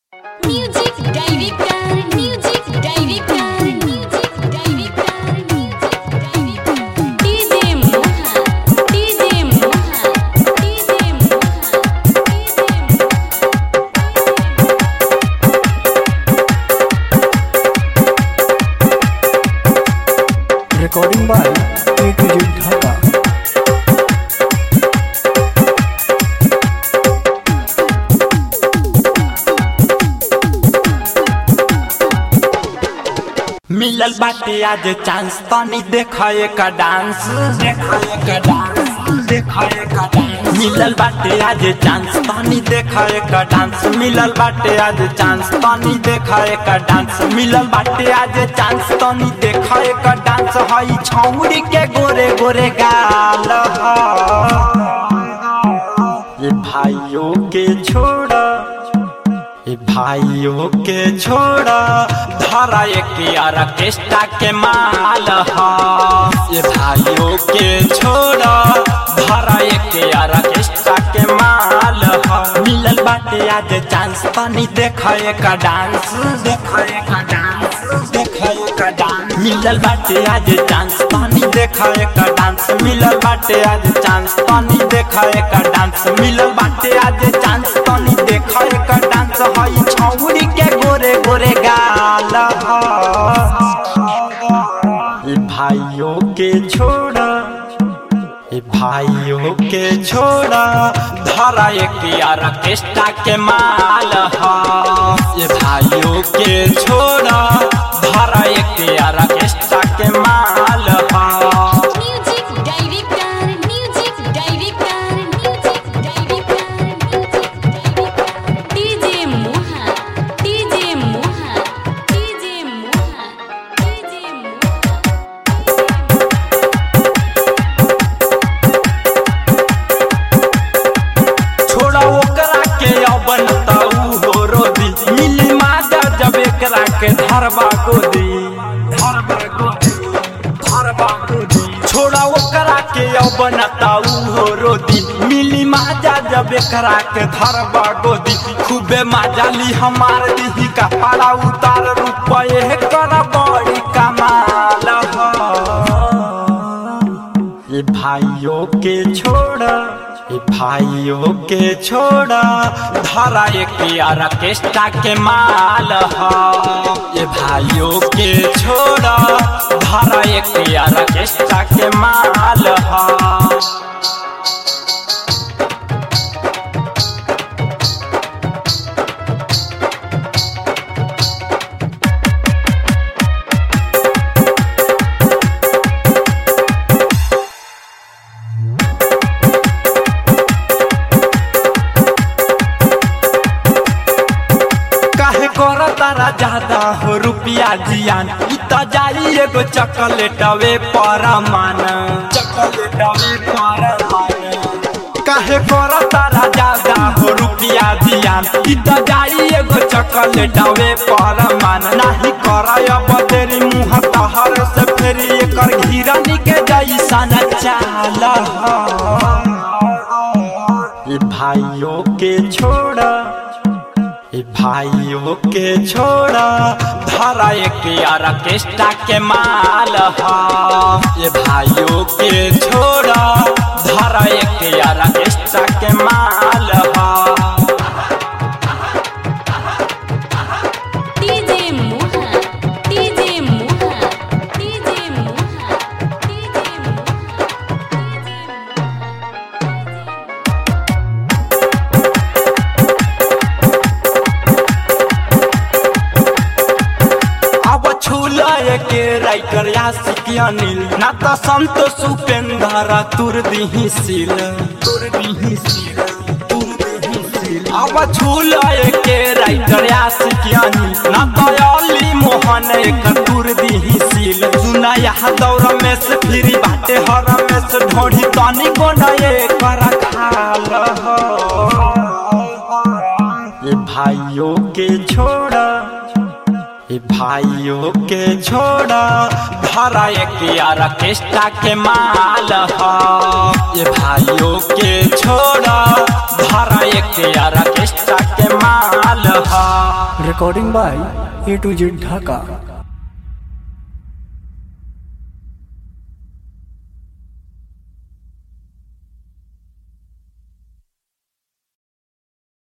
Music director music director music director music director DJ Moha DJ Moha DJ Moha Recording by A2J Dhaka. मिलल बाटे आज chance तनी देखाए का डांस मिलल बाटे आज चांस तनी देखाए का डांस मिलल बाटे आज चांस तनी देखाए का डांस मिलल बाटे आज चांस तनी देखाए का डांस हई छौरी के गोरे गोरे गाल ये भाइयों के छोड़ा भाइयों के छोड़ा धारा एक ऑर्केस्ट्रा के माल ये भाइयों के छोड़ा धारा एक ऑर्केस्ट्रा के माल मिलल बाटे आज चांस तनी देखाए का डांस मिलल बाटे आज चांस तनी देखाए का डांस मिलल बाटे आज चांस तनी देखाए का डांस मिलल बाटे आज चांस तनी देखाए का डांस हई छौरी के गोरे गोरे गाल भाइयों के छोड़ा भाइयों के छोड़ा धारा एक ऑर्केस्ट्रा के माल ये भाइयों के छोड़ा धारा एक ऑर्केस्ट्रा के माल music director music director music director DJ Moha DJ Moha DJ Moha DJ छोड़ा ओकरा के बनताऊ हो रोदी मिली माजा जब एकरा के धरबा गोदी छोड़ा ओकरा के बनताऊ हो रोदी मिली माजा जब एकरा के धरबा गोदी खूबे माजा ली हमार दी का पारा उतार रुपये कर बड़ी कमाल ये भाइयों के छोड़ा भाइयों के छोड़ा धारा एक ऑर्केस्ट्रा के माल ये भाइयों के छोड़ा धारा एक ऑर्केस्ट्रा के माल तारा ज्यादा हो रुपया जियान इतना जाई एगो चॉकलेटवे परमान काहे कर तारा ज्यादा हो रुपया जियान इतना जाई एगो चॉकलेटवे परमान नाही कर बदेरी मुँह तहर से फेरी एकर घिरनी के जैसा न चाल भाइयों के छोड़ा भाइयों के छोड़ा धारा एक ऑर्केस्ट्रा के माल ये भाइयों के छोड़ा धारा एक ऑर्केस्ट्रा के माल DJ Moha DJ Moha DJ Moha DJ के राइटर यासिक अनिल ना तो संतोष उपेंद्र तुर दीही सिल अब छूल के राइटर यासिक अनिल ना तो अली मोहन एक तुर दीही सिल सुना यह दौर में से फिरी बाटे हर में से ढोढ़ी तनी को नए कर खाल ये भाइयों के छोड़ा भाइयों के छोड़ा धारा एक ऑर्केस्ट्रा के माल ये भाइयों के छोड़ा धारा एक ऑर्केस्ट्रा के माल Recording by A to Z Dhaka.